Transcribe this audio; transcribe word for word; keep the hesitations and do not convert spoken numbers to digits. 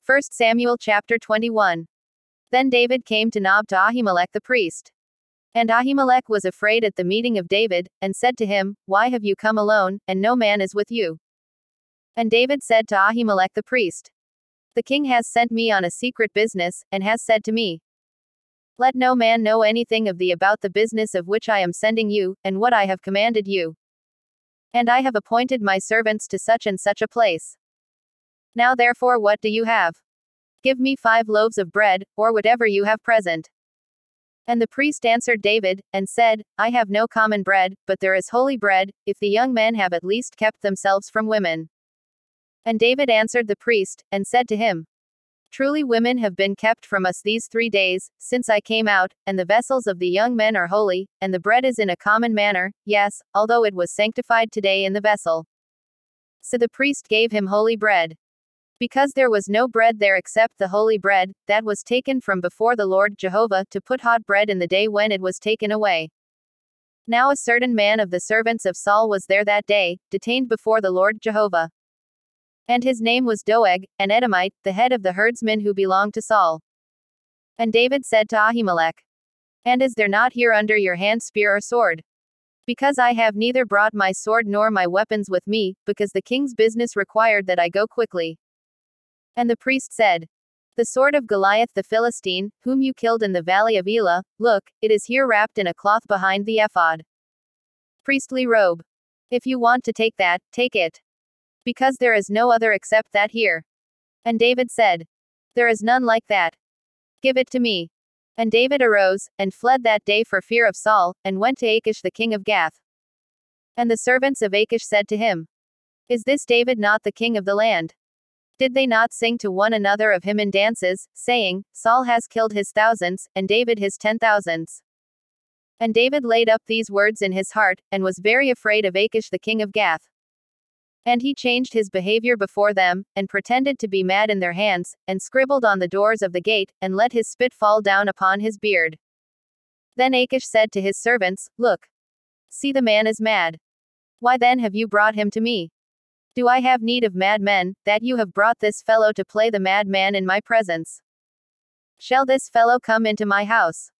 First Samuel chapter twenty-one. Then David came to Nob to Ahimelech the priest. And Ahimelech was afraid at the meeting of David, and said to him, Why have you come alone, and no man is with you? And David said to Ahimelech the priest, The king has sent me on a secret business, and has said to me, Let no man know anything of thee about the business of which I am sending you, and what I have commanded you. And I have appointed my servants to such and such a place. Now therefore what do you have? Give me five loaves of bread, or whatever you have present. And the priest answered David, and said, I have no common bread, but there is holy bread, if the young men have at least kept themselves from women. And David answered the priest, and said to him, Truly women have been kept from us these three days, since I came out, and the vessels of the young men are holy, and the bread is in a common manner, yes, although it was sanctified today in the vessel. So the priest gave him holy bread. Because there was no bread there except the holy bread, that was taken from before the Lord Jehovah, to put hot bread in the day when it was taken away. Now a certain man of the servants of Saul was there that day, detained before the Lord Jehovah. And his name was Doeg, an Edomite, the head of the herdsmen who belonged to Saul. And David said to Ahimelech, And is there not here under your hand spear or sword? Because I have neither brought my sword nor my weapons with me, because the king's business required that I go quickly. And the priest said, The sword of Goliath the Philistine, whom you killed in the valley of Elah, look, it is here wrapped in a cloth behind the ephod. Priestly robe. If you want to take that, take it. Because there is no other except that here. And David said, There is none like that. Give it to me. And David arose, and fled that day for fear of Saul, and went to Achish the king of Gath. And the servants of Achish said to him, Is this David not the king of the land? Did they not sing to one another of him in dances, saying, Saul has killed his thousands, and David his ten thousands? And David laid up these words in his heart, and was very afraid of Achish the king of Gath. And he changed his behavior before them, and pretended to be mad in their hands, and scribbled on the doors of the gate, and let his spit fall down upon his beard. Then Achish said to his servants, Look. See, the man is mad. Why then have you brought him to me? Do I have need of mad men, that you have brought this fellow to play the mad man in my presence? Shall this fellow come into my house?